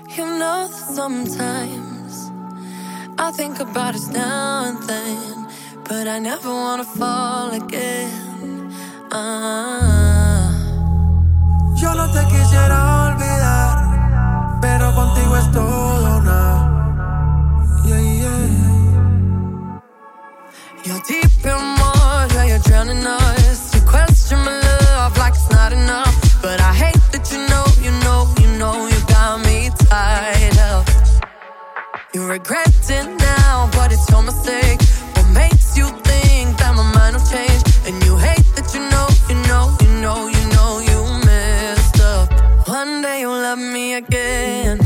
You know that sometimes I think about us now and then, but I never wanna fall again. Yo no te quisiera olvidar, pero contigo es todo nada. Yeah, yeah. You're deep in water, you're drowning us. You question my love like it's not enough, but I hate that you know you got me tied up. You regret it now, but it's your mistake. What makes you think that my mind will change? And you hate that you know you messed up. One day you'll love me again.